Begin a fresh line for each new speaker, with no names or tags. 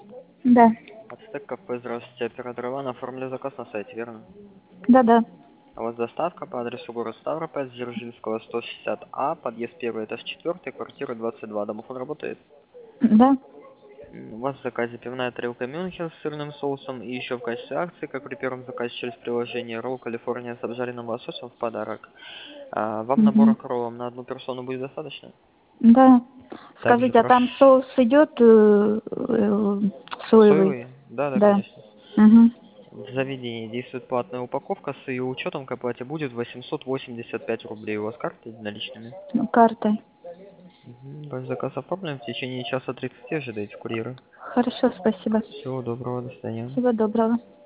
Да.
Ацтек кафе, здравствуйте. Оператор Иван, оформили заказ на сайте, верно?
Да.
А у вас доставка по адресу город Ставрополь, Дзержинского, 160А, подъезд 1, этаж 4, квартира 22. Домофон работает?
Да.
У вас в заказе пивная тарелка Мюнхен с сырным соусом и еще в качестве акции, как при первом заказе через приложение, ролл Калифорния с обжаренным лососем в подарок. Вам
Мгм.
набора к роллам на одну персону будет достаточно?
Да.
Также
Скажите, а
прошу...
там соус идет соевый?
Соевые? Да, да,
Да.
конечно.
Угу.
В заведении действует платная упаковка, с ее учетом к оплате будет 885 рублей. У вас карты наличными?
Картой.
Ваш заказ оформлен, в течение часа 30 ожидайте курьера.
Хорошо, спасибо.
Всего доброго, до свидания.
Всего доброго.